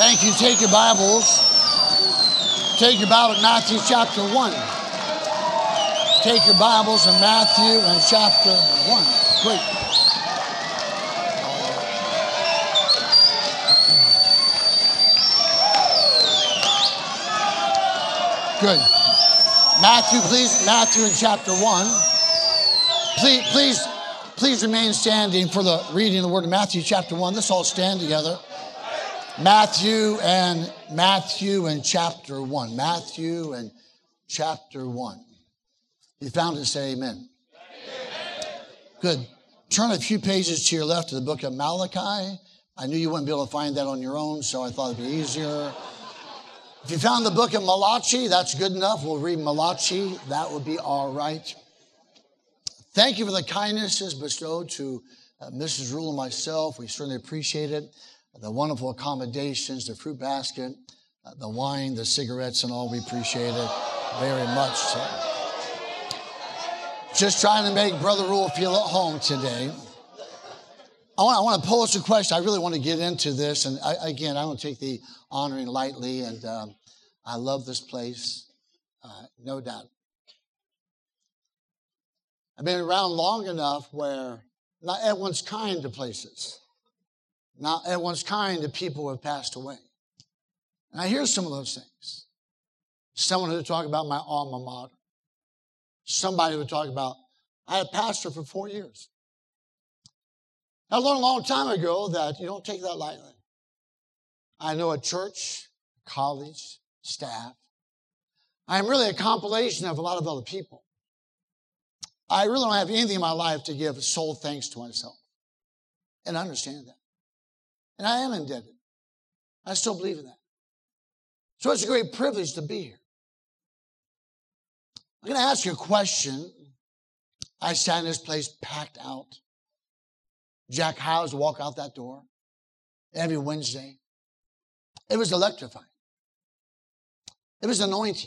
Thank you. Take your Bibles. Take your Bible, Matthew chapter 1. Take your Bibles in Matthew and chapter 1. Great. Good. Matthew, please. Matthew in chapter 1. Please remain standing for the reading of the word of Matthew chapter 1. Let's all stand together. Matthew and chapter 1. Matthew and chapter 1. You found it, say amen. Good. Turn a few pages to your left to the book of Malachi. I knew you wouldn't be able to find that on your own, so I thought it'd be easier. If you found the book of Malachi, that's good enough. We'll read Malachi. That would be all right. Thank you for the kindnesses bestowed to Mrs. Rule and myself. We certainly appreciate it. The wonderful accommodations, the fruit basket, the wine, the cigarettes, and all. We appreciate it very much. So, just trying to make Brother Rule feel at home today. I want to pose a question. I really want to get into this. And I don't take the honoring lightly. And I love this place, no doubt. I've been around long enough where not everyone's kind to places. Not everyone's kind to people who have passed away. And I hear some of those things. Someone who would talk about my alma mater. Somebody would talk about, I had a pastor for 4 years. I learned a long time ago that you don't take that lightly. I know a church, college, staff. I am really a compilation of a lot of other people. I really don't have anything in my life to give sole thanks to myself. And I understand that. And I am indebted. I still believe in that. So it's a great privilege to be here. I'm going to ask you a question. I sat in this place packed out. Jack Howes walk out that door every Wednesday. It was electrifying. It was anointing.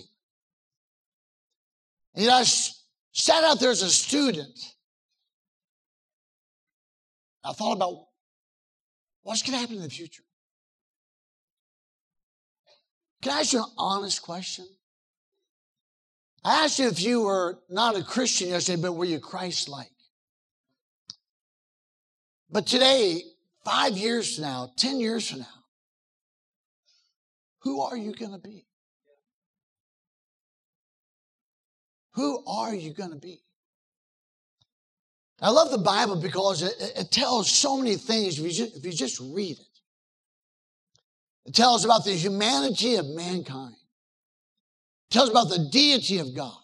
And I sat out there as a student. I thought about what's going to happen in the future. Can I ask you an honest question? I asked you if you were not a Christian yesterday, but were you Christ-like? But today, 5 years from now, 10 years from now, who are you going to be? Who are you going to be? I love the Bible because it tells so many things if you just read it. It tells about the humanity of mankind. It tells about the deity of God.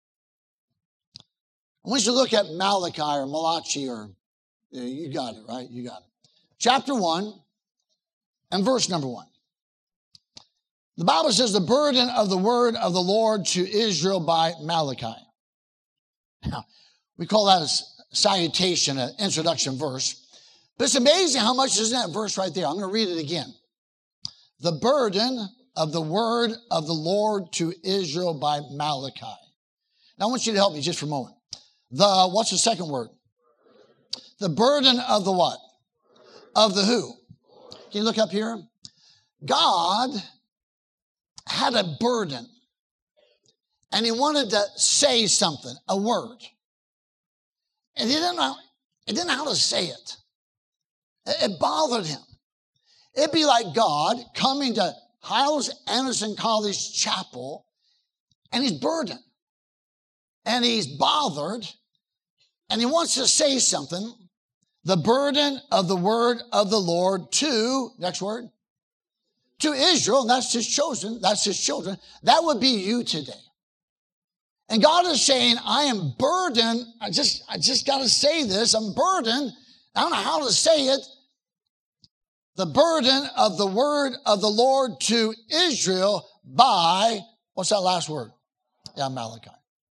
I want you to look at Malachi or Malachi or, you got it, right? You got it. Chapter 1 and verse number 1. The Bible says the burden of the word of the Lord to Israel by Malachi. Now, we call that a salutation, an introduction verse. But it's amazing how much is in that verse right there. I'm going to read it again. The burden of the word of the Lord to Israel by Malachi. Now, I want you to help me just for a moment. What's the second word? The burden of the what? Of the who? Can you look up here? God had a burden, and he wanted to say something, a word. And he didn't know how to say it. It bothered him. It'd be like God coming to Hyles-Anderson College Chapel, and he's burdened, and he's bothered, and he wants to say something. The burden of the word of the Lord to, next word, to Israel, and that's his chosen, that's his children. That would be you today. And God is saying, I am burdened. I just got to say this. I'm burdened. I don't know how to say it. The burden of the word of the Lord to Israel by, what's that last word? Yeah, Malachi.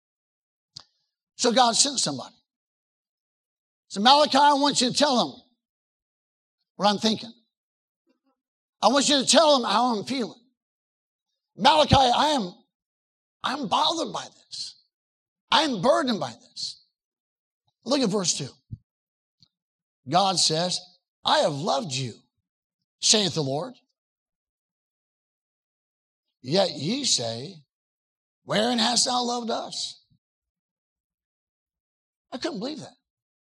So God sent somebody. So Malachi, I want you to tell him what I'm thinking. I want you to tell him how I'm feeling. Malachi, I'm bothered by this. I'm burdened by this. Look at verse 2. God says, I have loved you, saith the Lord. Yet ye say, wherein hast thou loved us? I couldn't believe that.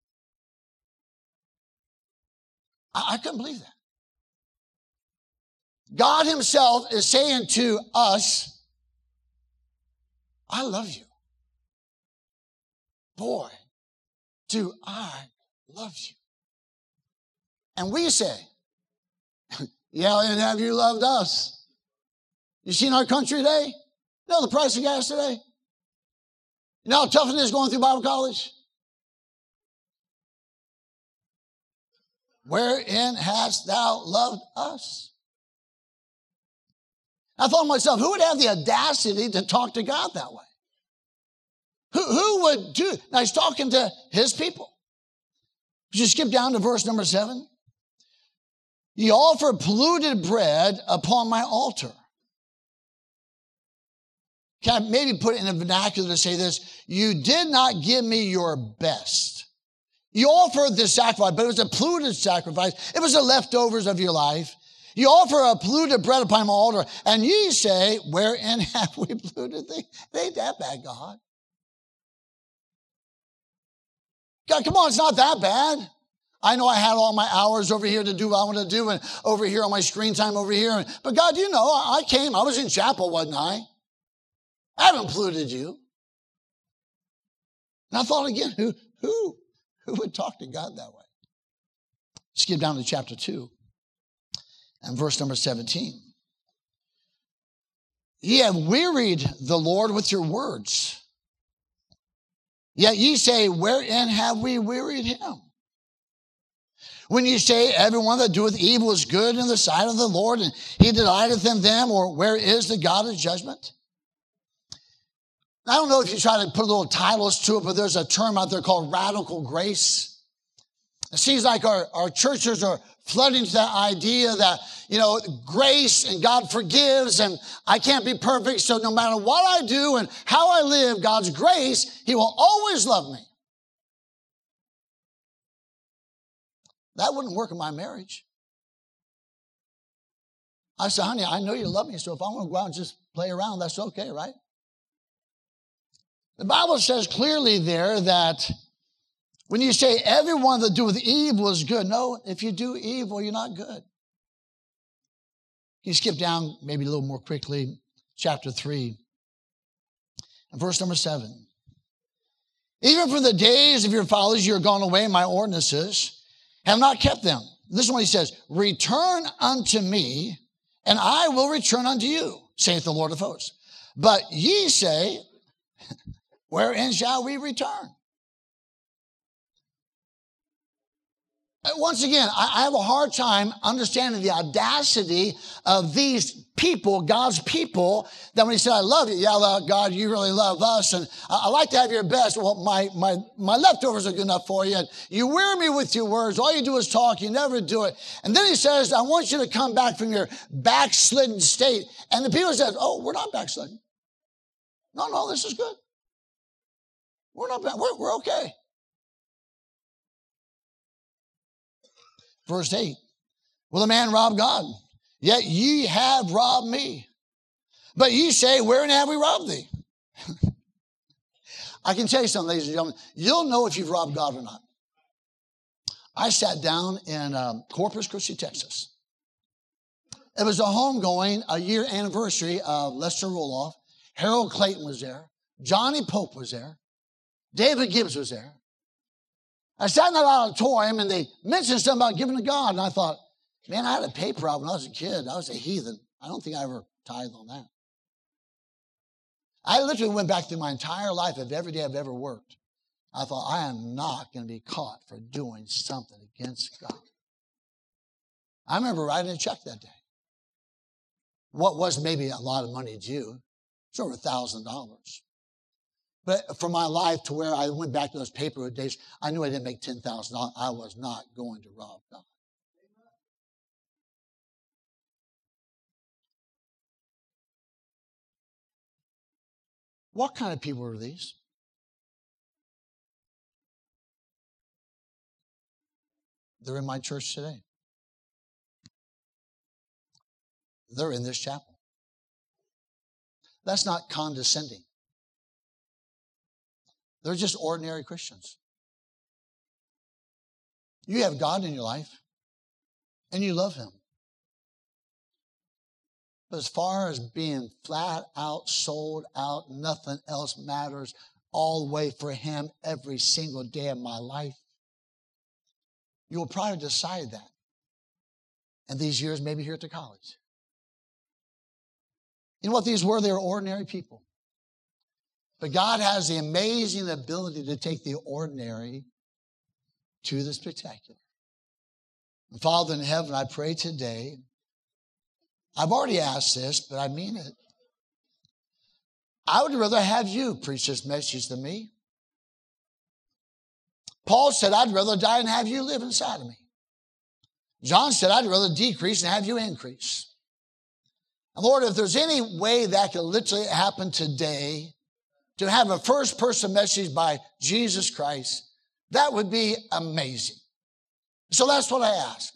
I couldn't believe that. God himself is saying to us, I love you. Boy, do I love you. And we say, yeah, and have you loved us? You seen our country today? You know the price of gas today? You know how tough it is going through Bible college? Wherein hast thou loved us? I thought to myself, who would have the audacity to talk to God that way? Who would do? Now he's talking to his people. Would you skip down to verse number 7? Ye offer polluted bread upon my altar. Can I maybe put it in a vernacular to say this? You did not give me your best. You offered this sacrifice, but it was a polluted sacrifice. It was the leftovers of your life. You offer a polluted bread upon my altar, and ye say, wherein have we polluted thee? It ain't that bad, God. God, come on, it's not that bad. I know I had all my hours over here to do what I want to do, and over here on my screen time over here. But God, you know, I was in chapel, wasn't I? I haven't polluted you. And I thought again, who would talk to God that way? Skip down to chapter 2 and verse number 17. Ye have wearied the Lord with your words. Yet ye say, wherein have we wearied him? When ye say, everyone that doeth evil is good in the sight of the Lord, and he delighteth in them, or where is the God of judgment? I don't know if you try to put little titles to it, but there's a term out there called radical grace. It seems like our churches are flooding to that idea that, you know, grace and God forgives and I can't be perfect. So no matter what I do and how I live, God's grace, he will always love me. That wouldn't work in my marriage. I said, honey, I know you love me. So if I want to go out and just play around, that's okay, right? The Bible says clearly there that when you say everyone that doeth evil is good, no, if you do evil, you're not good. You skip down maybe a little more quickly, chapter 3, and verse number 7. Even from the days of your fathers, you are gone away, my ordinances, have not kept them. This is what he says, return unto me, and I will return unto you, saith the Lord of hosts. But ye say, wherein shall we return? Once again, I have a hard time understanding the audacity of these people, God's people, that when he said, I love you, yeah, God, you really love us, and I like to have your best. Well, my leftovers are good enough for you, and you wear me with your words. All you do is talk. You never do it. And then he says, I want you to come back from your backslidden state. And the people said, oh, we're not backslidden. No, this is good. We're not bad. We're okay. Verse 8, will a man rob God? Yet ye have robbed me. But ye say, wherein have we robbed thee? I can tell you something, ladies and gentlemen. You'll know if you've robbed God or not. I sat down in Corpus Christi, Texas. It was a homegoing, a year anniversary of Lester Roloff. Harold Clayton was there. Johnny Pope was there. David Gibbs was there. I sat in that auditorium and they mentioned something about giving to God. And I thought, man, I had a pay problem when I was a kid. I was a heathen. I don't think I ever tithed on that. I literally went back through my entire life of every day I've ever worked. I thought, I am not going to be caught for doing something against God. I remember writing a check that day. What was maybe a lot of money to you? It's over $1,000. But for my life to where I went back to those paperwork days, I knew I didn't make $10,000. I was not going to rob God. What kind of people are these? They're in my church today. They're in this chapel. That's not condescending. They're just ordinary Christians. You have God in your life, and you love Him. But as far as being flat out, sold out, nothing else matters, all the way for Him every single day of my life, you will probably decide that. And these years, maybe here at the college. You know what these were? They were ordinary people. But God has the amazing ability to take the ordinary to the spectacular. And Father in heaven, I pray today, I've already asked this, but I mean it. I would rather have you preach this message than me. Paul said, I'd rather die and have you live inside of me. John said, I'd rather decrease and have you increase. And Lord, if there's any way that could literally happen today, to have a first-person message by Jesus Christ, that would be amazing. So that's what I ask.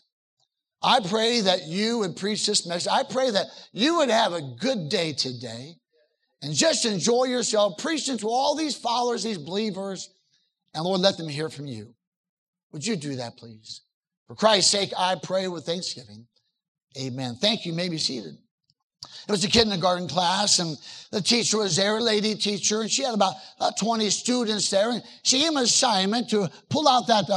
I pray that you would preach this message. I pray that you would have a good day today and just enjoy yourself preaching to all these followers, these believers, and Lord, let them hear from you. Would you do that, please? For Christ's sake, I pray with thanksgiving. Amen. Thank you. You may be seated. It was a kindergarten class, and the teacher was there, a lady teacher, and she had about 20 students there, and she gave them an assignment to pull out that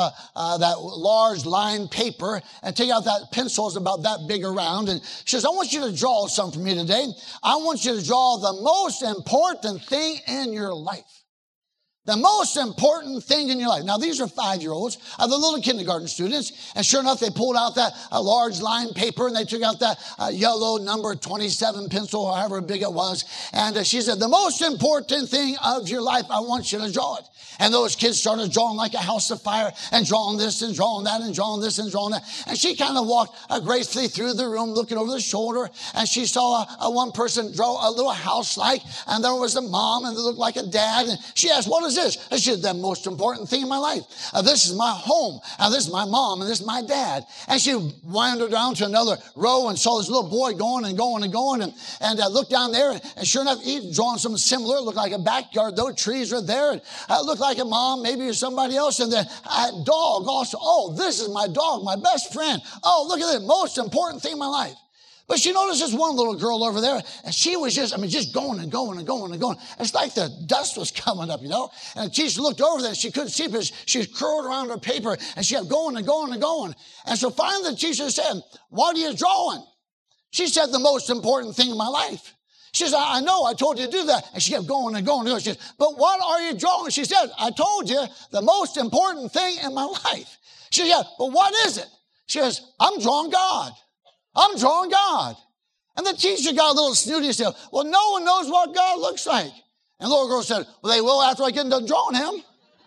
large lined paper and take out that pencils about that big around, and she says, I want you to draw something for me today. I want you to draw the most important thing in your life. The most important thing in your life. Now, these are 5-year-olds, the little kindergarten students, and sure enough, they pulled out that large lined paper, and they took out that yellow number 27 pencil, however big it was, and she said, the most important thing of your life, I want you to draw it. And those kids started drawing like a house of fire, and drawing this and drawing that and drawing this and drawing that. And she kind of walked gracefully through the room, looking over the shoulder, and she saw one person draw a little house-like, and there was a mom, and it looked like a dad, and she asked, what is this? And she said, the most important thing in my life. This is my home, and this is my mom, and this is my dad. And she wandered down to another row and saw this little boy going and going and going, and looked down there, and sure enough, he'd drawn something similar. It looked like a backyard, though trees were there. It looked like a mom, maybe or somebody else, and then a dog also. Oh, this is my dog, my best friend. Oh, look at the most important thing in my life. But she noticed this one little girl over there, and she was just going and going and going and going. It's like the dust was coming up, you know. And the teacher looked over there, and she couldn't see because she was curled around her paper, and she kept going and going and going. And so finally the teacher said, what are you drawing? She said, the most important thing in my life. She said, I know, I told you to do that. And she kept going and going and going. She said, but what are you drawing? She said, I told you the most important thing in my life. She said, yeah, but what is it? She says, I'm drawing God. I'm drawing God. And the teacher got a little snooty and said, well, no one knows what God looks like. And the little girl said, well, they will after I get done drawing him.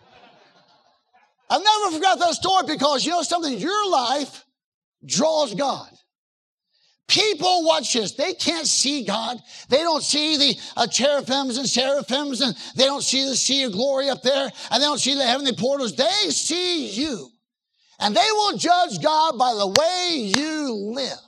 I've never forgot that story because, you know something, your life draws God. People, watch this, they can't see God. They don't see the cherubims and seraphims, and they don't see the sea of glory up there, and they don't see the heavenly portals. They see you. And they will judge God by the way you live.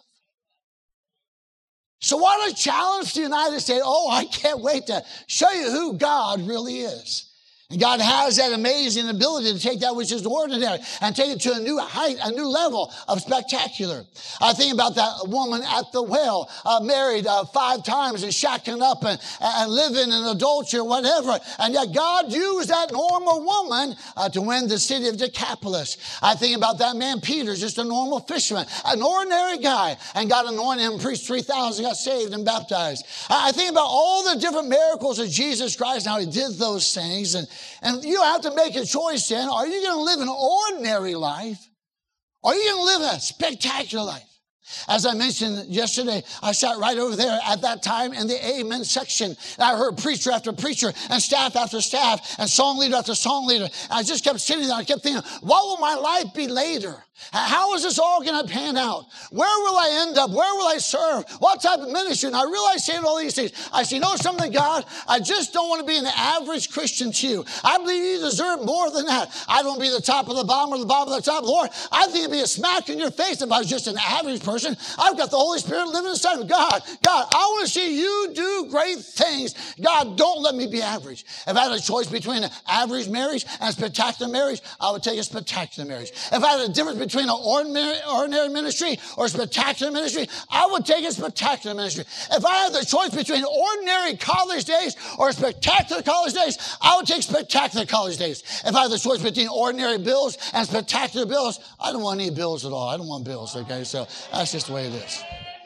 So what a challenge to the United States. Oh, I can't wait to show you who God really is. And God has that amazing ability to take that which is ordinary and take it to a new height, a new level of spectacular. I think about that woman at the well, married 5 times and shacking up and living in adultery or whatever. And yet God used that normal woman to win the city of Decapolis. I think about that man Peter, just a normal fisherman, an ordinary guy. And God anointed him, preached 3,000, got saved and baptized. I think about all the different miracles of Jesus Christ and how he did those things. And you have to make a choice then. Are you going to live an ordinary life? Or are you going to live a spectacular life? As I mentioned yesterday, I sat right over there at that time in the amen section. And I heard preacher after preacher and staff after staff and song leader after song leader. And I just kept sitting there. I kept thinking, what will my life be later? How is this all going to pan out? Where will I end up? Where will I serve? What type of ministry? And I realize saying all these things. I say, you know something, God? I just don't want to be an average Christian to you. I believe you deserve more than that. I don't want to be the top of the bottom or the bottom of the top. Lord, I think it'd be a smack in your face if I was just an average person. I've got the Holy Spirit living inside of me. God, I want to see you do great things. God, don't let me be average. If I had a choice between an average marriage and a spectacular marriage, I would take a spectacular marriage. If I had a difference between an ordinary ministry or a spectacular ministry, I would take a spectacular ministry. If I had the choice between ordinary college days or spectacular college days, I would take spectacular college days. If I had the choice between ordinary bills and spectacular bills, I don't want any bills at all. I don't want bills, okay? So that's just the way it is.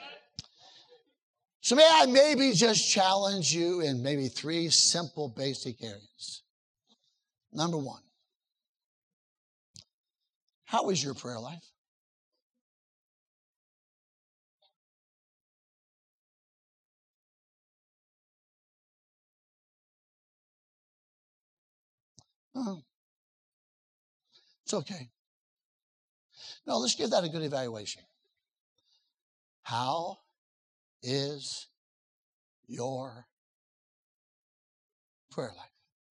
So may I maybe just challenge you in maybe 3 simple basic areas. Number 1. How is your prayer life? It's okay. No, let's give that a good evaluation. How is your prayer life?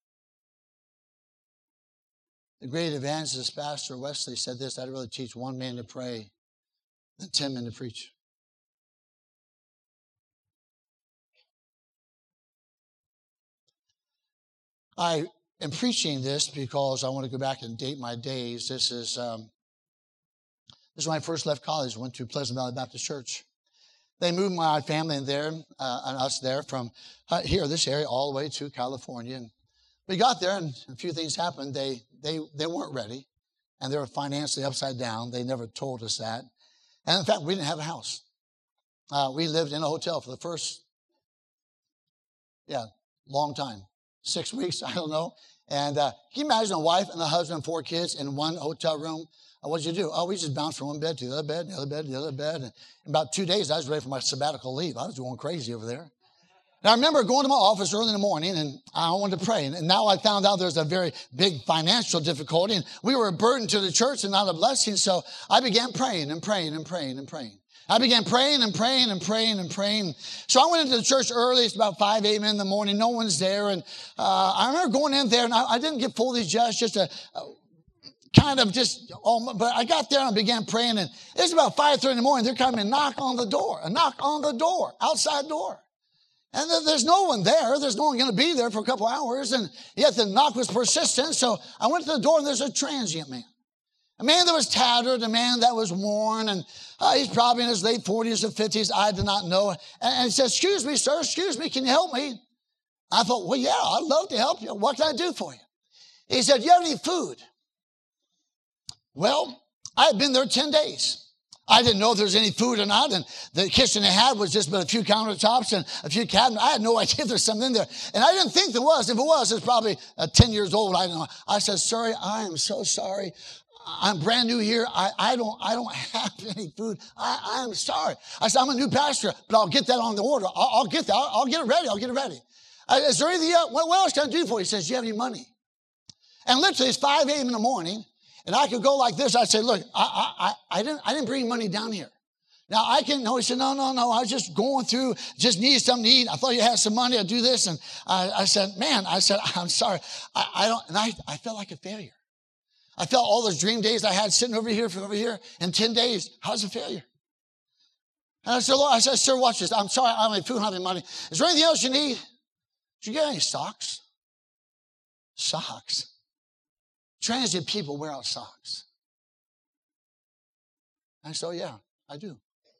The great evangelist, Pastor Wesley, said this: I'd rather teach 1 man to pray than 10 men to preach. I am preaching this because I want to go back and date my days. This is when I first left college, went to Pleasant Valley Baptist Church. They moved my family in there, and us there from here, this area, all the way to California. And we got there, and a few things happened. They weren't ready, and they were financially upside down. They never told us that. And in fact, we didn't have a house. We lived in a hotel for the first, long time. 6 weeks, I don't know. And can you imagine a wife and a husband and 4 kids in one hotel room? What'd you do? Oh, we just bounced from one bed to the other bed, the other bed, the other bed. And in about 2 days, I was ready for my sabbatical leave. I was going crazy over there. Now, I remember going to my office early in the morning, and I wanted to pray. And now I found out there's a very big financial difficulty, and we were a burden to the church and not a blessing. So I began praying and praying and praying and praying. I began praying and praying and praying and praying. So I went into the church early. It's about 5 a.m. in the morning. No one's there. And I remember going in there, and I didn't get fully judged, just but I got there and I began praying. And it's about 5:30 in the morning. They're coming and knock on the door, outside door. And there's no one there. There's no one going to be there for a couple hours. And yet the knock was persistent. So I went to the door, and there's a transient man. A man that was tattered, a man that was worn, and he's probably in his late 40s or 50s. I did not know. And he said, "Excuse me, sir, excuse me, can you help me?" I thought, well, yeah, I'd love to help you. What can I do for you? He said, "Do you have any food?" Well, I had been there 10 days. I didn't know if there was any food or not, and the kitchen they had was just about a few countertops and a few cabinets. I had no idea if there's something in there, and I didn't think there was. If it was, it's probably 10 years old. I don't know. I said, "Sir, I am so sorry. I'm brand new here. I don't have any food. I am sorry." I said, "I'm a new pastor, but I'll get that on the order. I'll get that. I'll get it ready. I'll get it ready." Is there anything else? What else can I do for you? He says, "Do you have any money?" And literally, it's 5 a.m. in the morning. And I could go like this. I'd say, "Look, I didn't bring money down here. Now I can." No, he said, no. I was just going through, just needed something to eat. I thought you had some money. I'd do this. And I said, "I'm sorry. I don't." And I felt like a failure. I felt all those dream days I had sitting over here in 10 days. I was a failure. And I said, "Lord," "Sir, watch this. I'm sorry. I don't have food. I don't have any money. Is there anything else you need? Did you get any socks?" Socks. Transient people wear out socks. And so, yeah, I do.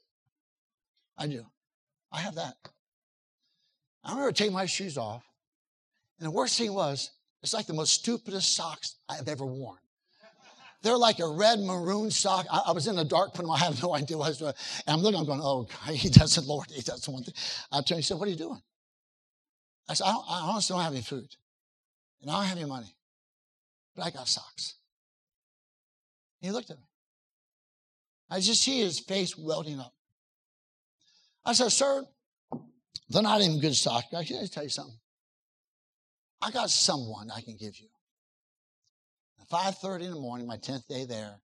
I have that. I remember taking my shoes off, and the worst thing was, it's like the most stupidest socks I've ever worn. They're like a red maroon sock. I was in the dark putting them on. I have no idea what I was doing. And I'm looking, I'm going, "Oh, God, he doesn't want to." I turned, he said, "What are you doing?" I said, I honestly don't have any food. And I don't have any money. But I got socks. He looked at me. I just see his face welting up. I said, "Sir, they're not even good socks. Can I tell you something? I got someone I can give you." At 5:30 in the morning, my 10th day there,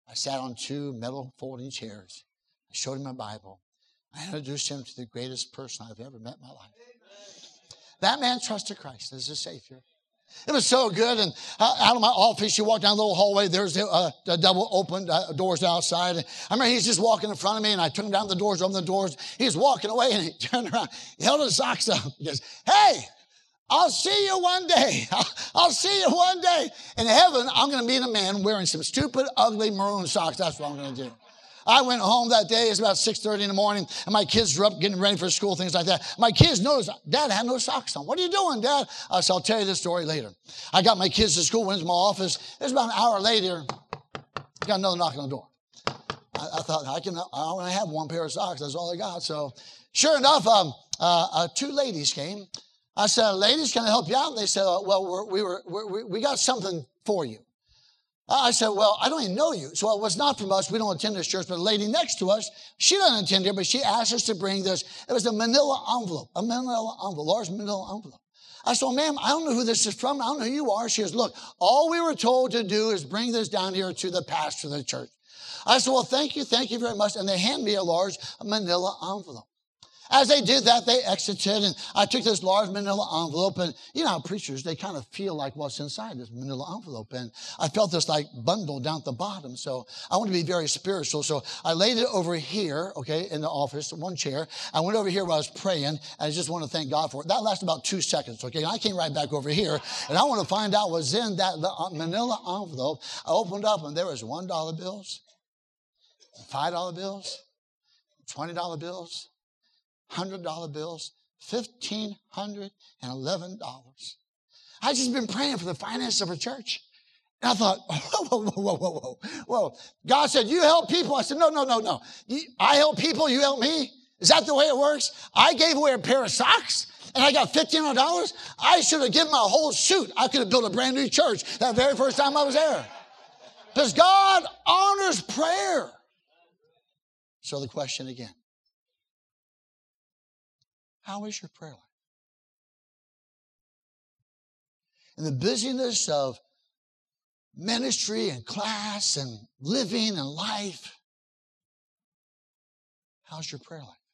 I sat on 2 metal folding chairs. I showed him my Bible. I introduced him to the greatest person I've ever met in my life. That man trusted Christ as his Savior. It was so good. And out of my office, you walk down the little hallway. There's the double open doors outside. And I remember he's just walking in front of me, and I took him down the doors, opened the doors. He was walking away, and he turned around. He held his socks up. He goes, hey, I'll see you one day. I'll see you one day. In heaven, I'm going to meet a man wearing some stupid, ugly maroon socks. That's what I'm going to do. I went home that day. It's about 6:30 in the morning, and my kids were up getting ready for school, things like that. My kids noticed, Dad had no socks on. What are you doing, Dad? I said, I'll tell you this story later. I got my kids to school, went to my office. It was about an hour later. I got another knock on the door. I thought, I only have one pair of socks. That's all I got. So sure enough, 2 ladies came. I said, ladies, can I help you out? And they said, well, we got something for you. I said, well, I don't even know you. So it was not from us. We don't attend this church. But a lady next to us, she doesn't attend here, but she asked us to bring this. It was a manila envelope, large manila envelope. I said, well, ma'am, I don't know who this is from. I don't know who you are. She goes, look, all we were told to do is bring this down here to the pastor of the church. I said, well, thank you very much. And they handed me a large manila envelope. As they did that, they exited, and I took this large manila envelope, and you know how preachers, they kind of feel like what's inside this manila envelope, and I felt this like bundle down at the bottom, so I want to be very spiritual, so I laid it over here, okay, in the office, one chair. I went over here while I was praying, and I just want to thank God for it. That lasted about 2 seconds, okay, and I came right back over here, and I want to find out what's in that manila envelope. I opened up, and there was $1 bills, $5 bills, $20 bills, $100 bills, $1,511. I just been praying for the finances of a church. And I thought, whoa. God said, you help people. I said, no. I help people, you help me. Is that the way it works? I gave away a pair of socks and I got $1,500. I should have given my whole suit. I could have built a brand new church that very first time I was there. Because God honors prayer. So the question again. How is your prayer life? In the busyness of ministry and class and living and life, how's your prayer life?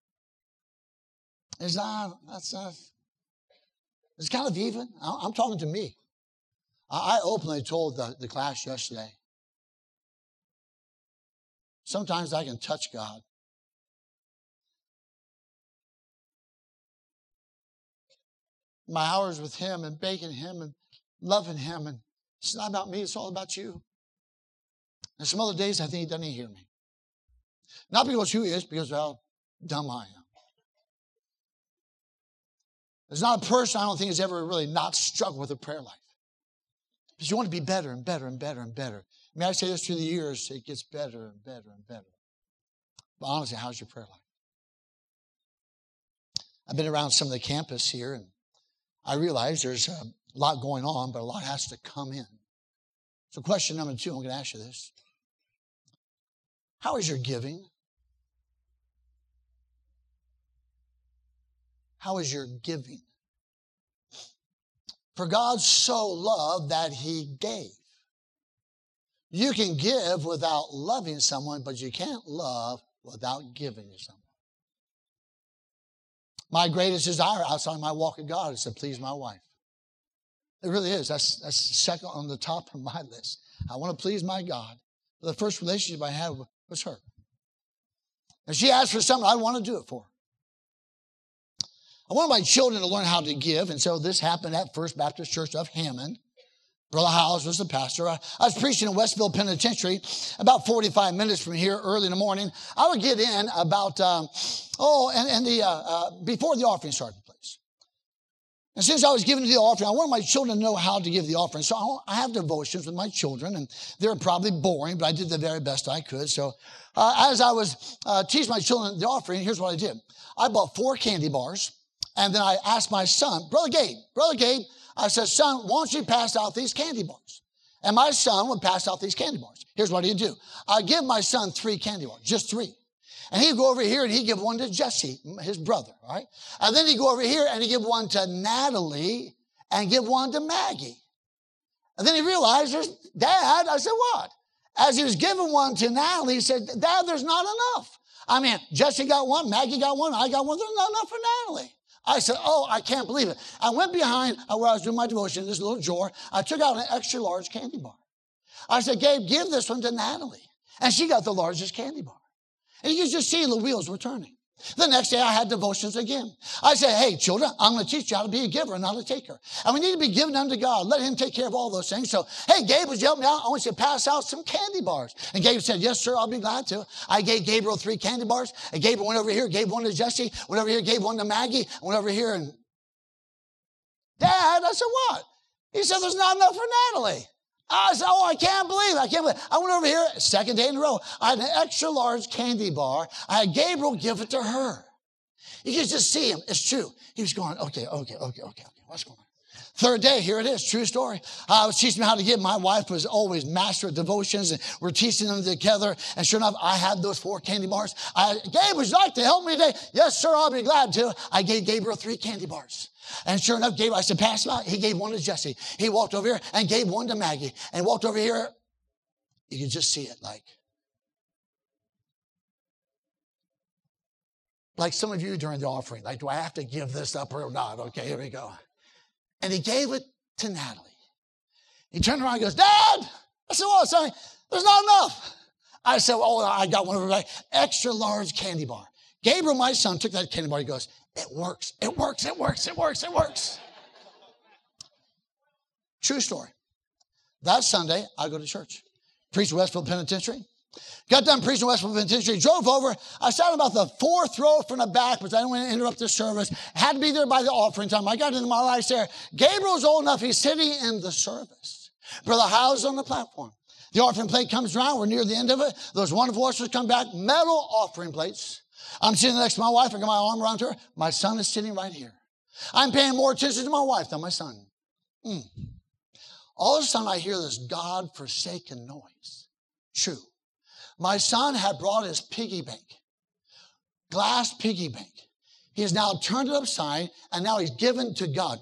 It's kind of even. I'm talking to me. I openly told the class yesterday, sometimes I can touch God. My hours with him and begging him and loving him. And it's not about me. It's all about you. And some other days I think he doesn't even hear me. Not because who he is, because of how dumb I am. There's not a person I don't think has ever really not struggled with a prayer life. Because you want to be better and better and better and better. May I say this through the years, it gets better and better and better. But honestly, how's your prayer life? I've been around some of the campus here, and I realize there's a lot going on, but a lot has to come in. So question number 2, I'm going to ask you this. How is your giving? How is your giving? For God so loved that he gave. You can give without loving someone, but you can't love without giving to someone. My greatest desire outside my walk with God is to please my wife. It really is. That's second on the top of my list. I want to please my God. The first relationship I had was her. And she asked for something, I want to do it for her. I wanted my children to learn how to give, and so this happened at First Baptist Church of Hammond. Brother Howes was the pastor. I was preaching in Westville Penitentiary about 45 minutes from here early in the morning. I would get in about, before the offering started, please. And since I was giving the offering, I wanted my children to know how to give the offering. So I have devotions with my children, and they're probably boring, but I did the very best I could. So as I was teaching my children the offering, here's what I did. I bought 4 candy bars, and then I asked my son, Brother Gabe, I said, son, why don't you pass out these candy bars? And my son would pass out these candy bars. Here's what he'd do. I'd give my son 3 candy bars, just 3. And he'd go over here and he'd give one to Jesse, his brother, all right? And then he'd go over here and he'd give one to Natalie and give one to Maggie. And then he realized, there's Dad. I said, what? As he was giving one to Natalie, he said, Dad, there's not enough. I mean, Jesse got one, Maggie got one, I got one. There's not enough for Natalie. I said, oh, I can't believe it. I went behind where I was doing my devotion, this little drawer. I took out an extra large candy bar. I said, Gabe, give this one to Natalie. And she got the largest candy bar. And you can just see the wheels were turning. The next day, I had devotions again. I said, hey, children, I'm going to teach you how to be a giver and not a taker. And we need to be giving unto God. Let him take care of all those things. So, hey, Gabe, would you help me out? I want you to pass out some candy bars. And Gabe said, yes, sir, I'll be glad to. I gave Gabriel 3 candy bars. And Gabriel went over here, gave one to Jesse, went over here, gave one to Maggie, went over here and, Dad, I said, what? He said, there's not enough for Natalie. I said, oh, I can't believe it. I went over here, second day in a row. I had an extra large candy bar. I had Gabriel give it to her. You can just see him. It's true. He was going, okay. What's going on? Third day, here it is, true story. I was teaching him how to give. My wife was always master of devotions, and we're teaching them together. And sure enough, I had those 4 candy bars. Gabe, would you like to help me today? Yes, sir, I'll be glad to. I gave Gabriel 3 candy bars. And sure enough, I said, pass them out. He gave one to Jesse. He walked over here and gave one to Maggie. And walked over here. You can just see it like some of you during the offering. Like, do I have to give this up or not? Okay, here we go. And he gave it to Natalie. He turned around and goes, Dad! I said, what, son? There's not enough. I said, oh, I got one of them, extra large candy bar. Gabriel, my son, took that candy bar. He goes, it works. True story. That Sunday, I go to church. Preached Westfield Penitentiary. Got done preaching Westfield Penitentiary, drove over. I sat about the 4th row from the back because I didn't want to interrupt the service. Had to be there by the offering time. I got into my life there. Gabriel's old enough. He's sitting in the service. Brother Howe's on the platform. The offering plate comes around. We're near the end of it. Those wonderful ushers come back. Metal offering plates. I'm sitting next to my wife. I got my arm around her. My son is sitting right here. I'm paying more attention to my wife than my son. All of a sudden, I hear this God-forsaken noise. True. My son had brought his piggy bank, glass piggy bank. He has now turned it upside, and now he's given to God.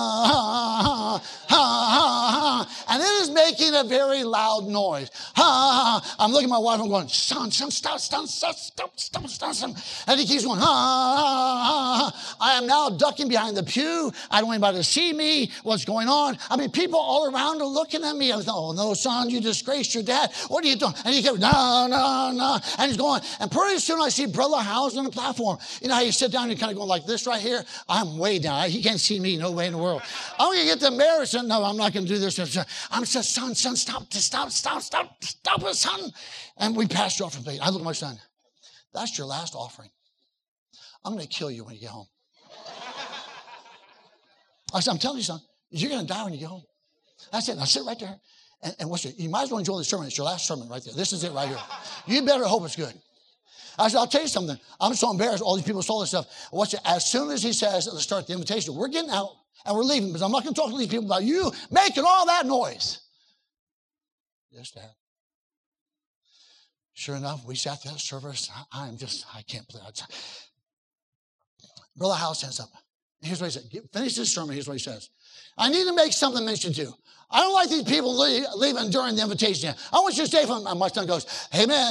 And it is making a very loud noise. I'm looking at my wife, I'm going, son, stop. And he keeps going, I am now ducking behind the pew. I don't want anybody to see me. What's going on? I mean, people all around are looking at me. I was, oh, no, son, you disgraced your dad. What are you doing? And he kept, no. And he's going, and pretty soon I see Brother Howe's on the platform. You know how you sit down and kind of going like this right here? I'm way down. He can't see me. No way in the world. I'm going to get the mayor. No, I'm not going to do this. I'm just, son, stop it, son. And we passed the offering plate. I look at my son. That's your last offering. I'm going to kill you when you get home. I said, I'm telling you, son, you're going to die when you get home. That's it. Now sit right there. And you might as well enjoy the sermon. It's your last sermon right there. This is it right here. You better hope it's good. I said, I'll tell you something. I'm so embarrassed. All these people saw this stuff. As soon as he says, let's start the invitation, we're getting out and we're leaving because I'm not going to talk to these people about you making all that noise. Yes, Dad. Sure enough, we sat through that service. I can't believe it. Brother Howe stands up. Here's what he said. Finish this sermon. Here's what he says. I need to make something mention too. I don't like these people leaving during the invitation. I want you to stay for them. And my son goes, amen.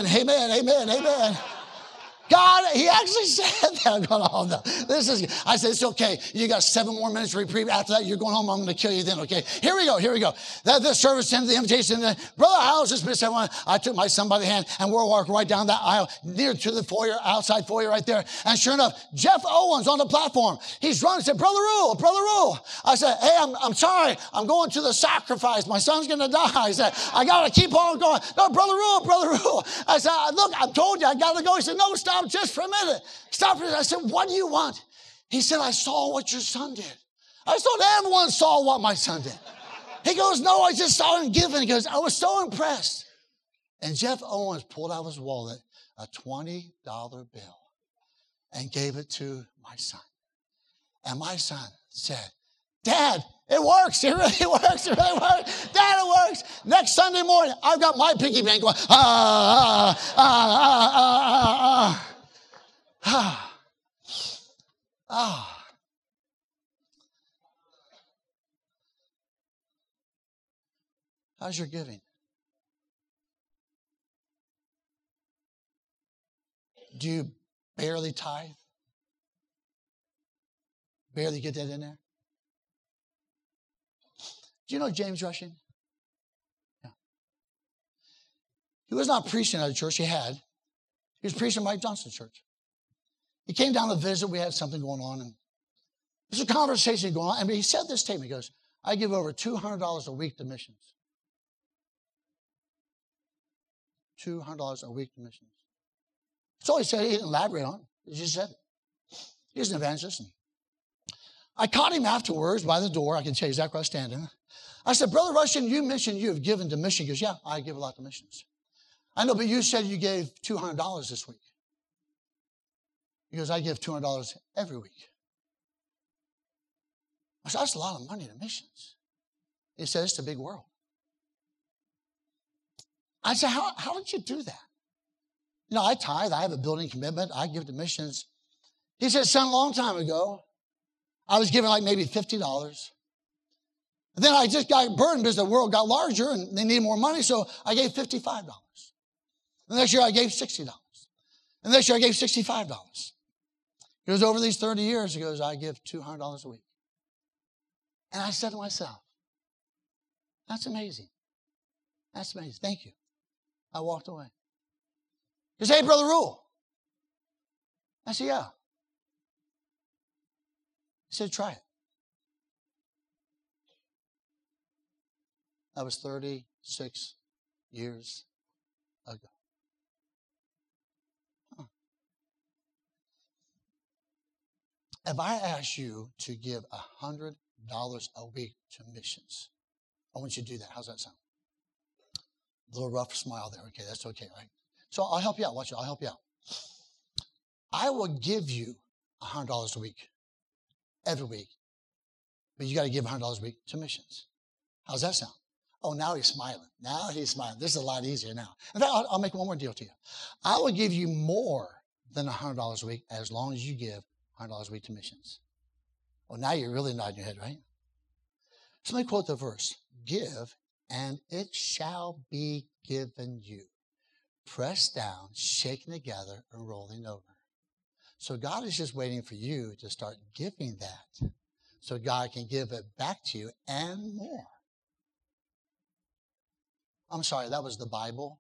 God, he actually said that. I'm going, oh, no. I said, it's okay. You got 7 more minutes to reprieve. After that, you're going home. I'm going to kill you then, okay? Here we go. This service ended the invitation. Brother Howe's just missed everyone. I took my son by the hand, and we're walking right down that aisle, near to the foyer, outside foyer right there. And sure enough, Jeff Owens on the platform. He's running and said, Brother Rule. I said, hey, I'm sorry. I'm going to the sacrifice. My son's going to die. I said, I got to keep on going. No, Brother Rule. I said, look, I told you I got to go. He said, no, stop just for a minute. Stop. I said, what do you want? He said, I saw what your son did. I thought everyone saw what my son did. He goes, no, I just saw him giving. He goes, I was so impressed. And Jeff Owens pulled out of his wallet a $20 bill and gave it to my son. And my son said, Dad, it works. It really works. Dad, it works. Next Sunday morning, I've got my piggy bank going, How's your giving? Do you barely tithe? Barely get that in there? Do you know James Rushing? Yeah. He was not preaching at a church. He was preaching at Mike Johnson's church. He came down to visit. We had something going on. And there's a conversation going on. And he said this statement. He goes, I give over $200 a week to missions. $200 a week to missions. That's all he said. He didn't elaborate on it. He just said it. He's an evangelist. I caught him afterwards by the door. I can tell you exactly where I was standing. I said, Brother Rushing, you mentioned you have given to mission. He goes, yeah, I give a lot to missions. I know, but you said you gave $200 this week. He goes, I give $200 every week. I said, that's a lot of money to missions. He said, it's a big world. I said, how did you do that? You know, I tithe. I have a building commitment. I give to missions. He said, son, a long time ago, I was giving like maybe $50. And then I just got burdened because the world got larger and they needed more money, so I gave $55. The next year I gave $60. And the next year I gave $65. He goes, over these 30 years, he goes, I give $200 a week. And I said to myself, that's amazing. That's amazing. Thank you. I walked away. He says, hey, Brother Rule. I said, yeah. He said, try it. That was 36 years ago. If I ask you to give $100 a week to missions, I want you to do that. How's that sound? A little rough smile there. Okay, that's okay, right? So I'll help you out. Watch it. I'll help you out. I will give you $100 a week, every week. But you got to give $100 a week to missions. How's that sound? Oh, now he's smiling. Now he's smiling. This is a lot easier now. In fact, I'll make one more deal to you. I will give you more than $100 a week as long as you give $100 a week to missions. Well, now you're really nodding your head, right? So let me quote the verse. Give, and it shall be given you. Pressed down, shaken together, and rolling over. So God is just waiting for you to start giving that so God can give it back to you and more. I'm sorry, that was the Bible.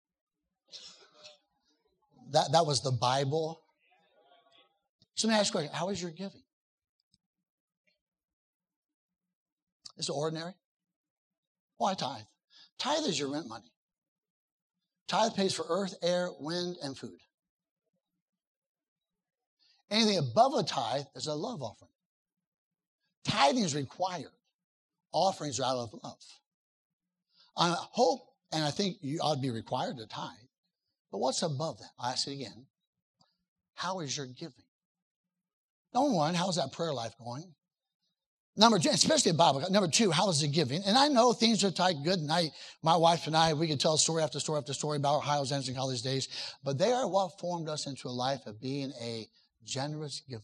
That was the Bible. So let me ask you a question. How is your giving? Is it ordinary? Why tithe? Tithe is your rent money. Tithe pays for earth, air, wind, and food. Anything above a tithe is a love offering. Tithing is required. Offerings are out of love. I hope, and I think you ought to be required to tithe. But what's above that? I ask it again. How is your giving? Number one, how's that prayer life going? Number two, especially the Bible. Number two, how is the giving? And I know things are tight, good. And my wife and I, we could tell story after story after story about Ohio's Anderson College days. But they are what formed us into a life of being a generous giver.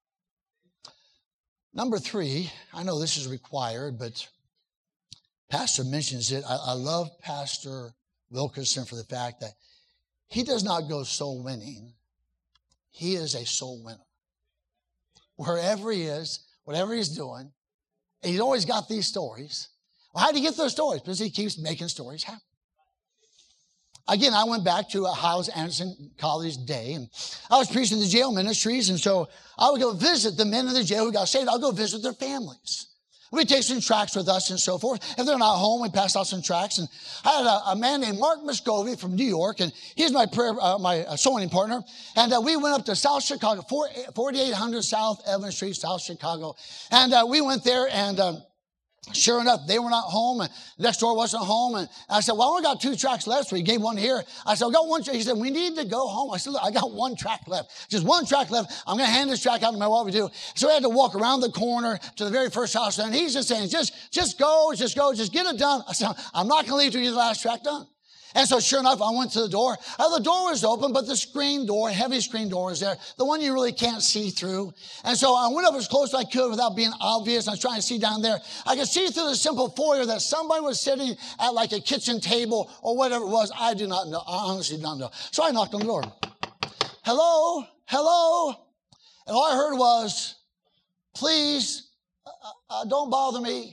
Number three, I know this is required, but Pastor mentions it. I love Pastor Wilkerson for the fact that he does not go soul winning. He is a soul winner. Wherever he is, whatever he's doing, and he's always got these stories. Well, how do you get those stories? Because he keeps making stories happen. Again, I went back to Ohio's Anderson College day, and I was preaching the jail ministries, and so I would go visit the men in the jail who got saved. I'll go visit their families. We take some tracts with us and so forth. If they're not home, we pass out some tracts. And I had a man named Mark Muscovy from New York, and he's my soul winning partner. And we went up to South Chicago, 4800 South Evans Street, South Chicago. And we went there, and sure enough, they were not home, and next door wasn't home. And I said, well, I only got 2 tracts left, so he gave one here. I said, I got 1 tract. He said, we need to go home. I said, look, I got 1 tract left. Just 1 tract left. I'm going to hand this tract out no matter what we do. So we had to walk around the corner to the very first house, and he's just saying, just go, just get it done. I said, I'm not going to leave till you get the last tract done. And so sure enough, I went to the door. The door was open, but the screen door, heavy screen door was there, the one you really can't see through. And so I went up as close as I could without being obvious. I was trying to see down there. I could see through the simple foyer that somebody was sitting at like a kitchen table or whatever it was. I do not know. I honestly do not know. So I knocked on the door. hello, hello. And all I heard was, please, don't bother me.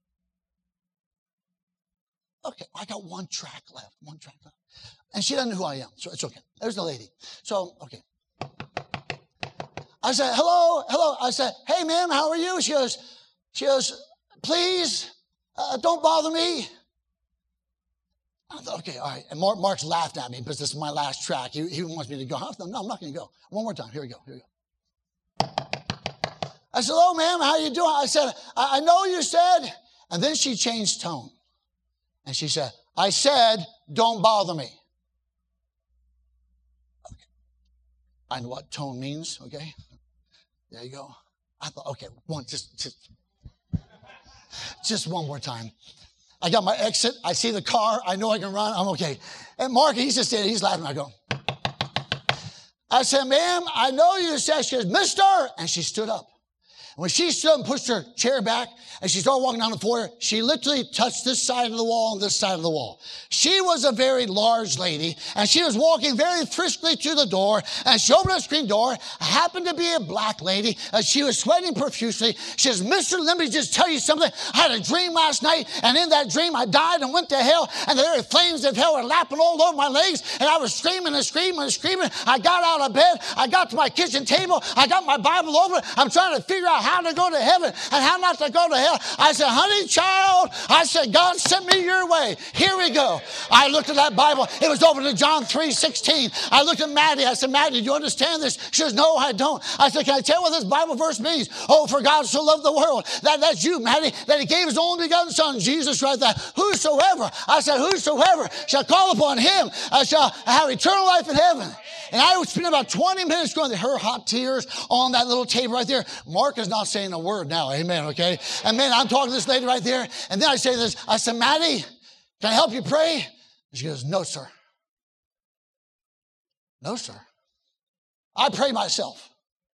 Okay, I got one track left. And she doesn't know who I am, so it's okay. There's the lady. So, okay. I said, hello. I said, hey, ma'am, how are you? She goes, please, don't bother me. I thought, okay, all right. And Mark's laughed at me because this is my last track. He wants me to go. No, I'm not going to go. One more time. Here we go. I said, hello, ma'am, how you doing? I said, I know you said. And then she changed tone. And she said, I said, don't bother me. Okay. I know what tone means, okay? There you go. I thought, okay, just one more time. I got my exit. I see the car. I know I can run. I'm okay. And Mark, he's just there. He's laughing. I go. I said, ma'am, I know you said. She goes, mister. And she stood up. When she stood up and pushed her chair back and she started walking down the floor, she literally touched this side of the wall and this side of the wall. She was a very large lady, and she was walking very briskly to the door, and she opened the screen door. Happened to be a black lady. She was sweating profusely. She says, mister, let me just tell you something. I had a dream last night, and in that dream I died and went to hell, and the very flames of hell were lapping all over my legs, and I was screaming and screaming and screaming. I got out of bed. I got to my kitchen table. I got my Bible open. I'm trying to figure out how to go to heaven and how not to go to hell. I said, honey, child, I said, God sent me your way. Here we go. I looked at that Bible. It was open to John 3:16. I looked at Maddie. I said, Maddie, do you understand this? She says, no, I don't. I said, can I tell you what this Bible verse means? Oh, for God so loved the world. That's you, Maddie, that he gave his only begotten son, Jesus, right there. Whosoever, I said, whosoever shall call upon him shall have eternal life in heaven. And I would spend about 20 minutes going to her hot tears on that little table right there. Mark is not saying a word now. Amen, okay? And man, I'm talking to this lady right there. And then I say this. I said, Maddie, can I help you pray? And she goes, no, sir. No, sir. I pray myself.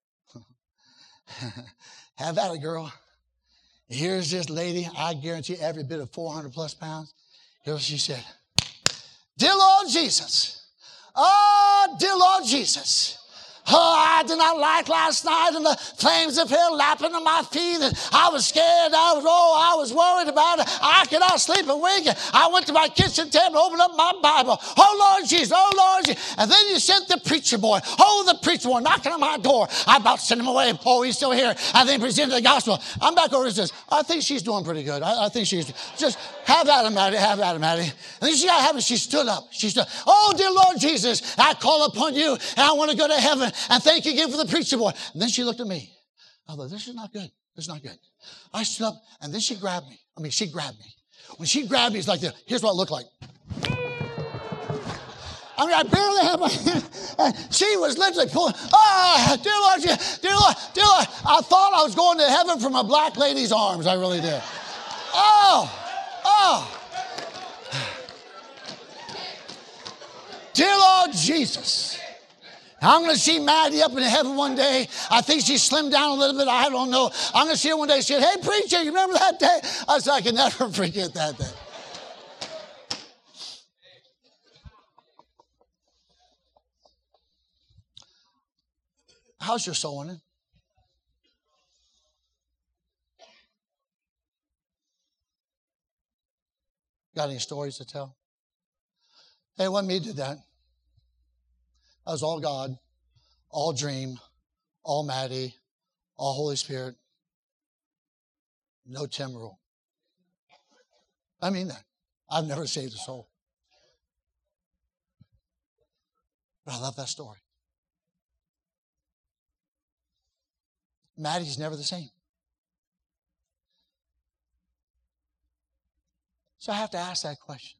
Have at it, girl. Here's this lady. I guarantee every bit of 400 plus pounds. Here's what she said. Dear Lord Jesus. Oh, dear Lord Jesus. Oh, I did not like last night and the flames of hell lapping on my feet, and I was scared. I was worried about it. I could not sleep a wink. I went to my kitchen table, opened up my Bible. Oh, Lord Jesus. Oh, Lord Jesus. And then you sent the preacher boy. Oh, the preacher boy knocking on my door. I about sent him away. Oh, he's still here. And then presented the gospel. I'm back over and says, I think she's doing pretty good. I think she's just have at him, Maddie. Have at him, Maddie. And then she got heaven. She stood up. Oh, dear Lord Jesus, I call upon you, and I want to go to heaven. And thank you again for the preacher boy. And then she looked at me. I thought, this is not good. This is not good. I stood up, and then she grabbed me. She grabbed me. When she grabbed me, it's like this. Here's what it looked like. I barely had my hand. She was literally pulling. Oh, dear Lord, dear Lord, dear Lord. I thought I was going to heaven from a black lady's arms. I really did. Oh. Dear Lord Jesus. I'm going to see Maddie up in heaven one day. I think she slimmed down a little bit. I don't know. I'm going to see her one day. She said, hey, preacher, you remember that day? I said, I can never forget that day. How's your soul winning? Got any stories to tell? Hey, it wasn't me who did that. That was all God, all dream, all Maddie, all Holy Spirit. No Tim rule. I mean that. I've never saved a soul. But I love that story. Maddie's never the same. So I have to ask that question.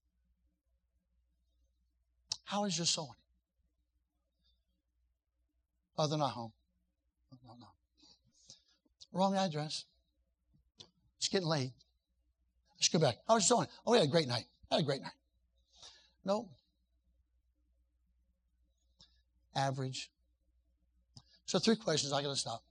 How is your soul? Oh, they're not home. No. Wrong address. It's getting late. Let's go back. How was your soul? Oh, we had a great night. No. Average. So 3 questions. I got to stop.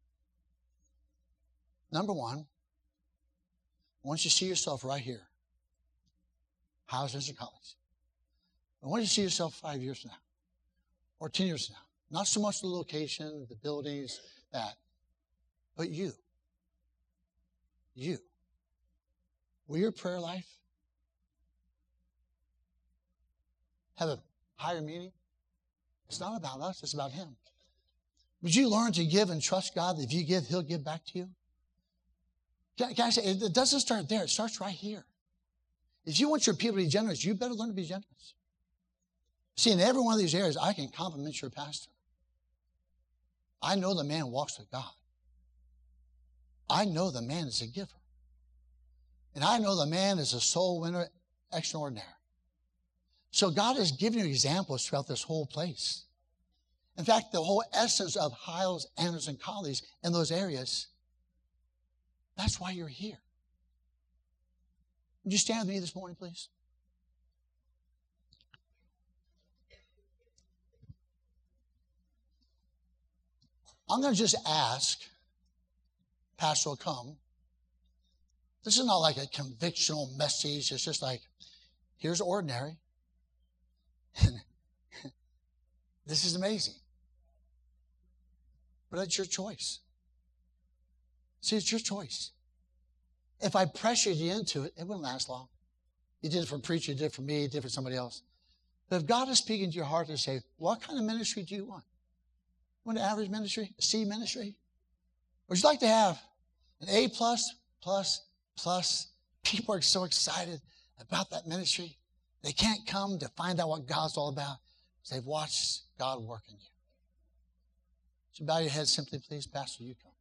Number 1, once you see yourself right here, how's this in college? And once you see yourself 5 years from now, or 10 years from now? Not so much the location, the buildings, that, but you. You. Will your prayer life have a higher meaning? It's not about us, it's about Him. Would you learn to give and trust God that if you give, He'll give back to you? Can I say, it doesn't start there, it starts right here. If you want your people to be generous, you better learn to be generous. See, in every one of these areas, I can compliment your pastor. I know the man walks with God. I know the man is a giver. And I know the man is a soul winner extraordinary. So God has given you examples throughout this whole place. In fact, the whole essence of Hiles, Anders, and Collies in those areas, that's why you're here. Would you stand with me this morning, please? I'm going to just ask Pastor will come. This is not like a convictional message. It's just like, here's ordinary. This is amazing. But it's your choice. See, it's your choice. If I pressured you into it, it wouldn't last long. You did it for a preacher, you did it for me, you did it for somebody else. But if God is speaking to your heart to say, what kind of ministry do you want? You want an average ministry? A C ministry? Or would you like to have an A++++? People are so excited about that ministry. They can't come to find out what God's all about because they've watched God work in you. Would you bow your head simply, please? Pastor, you come.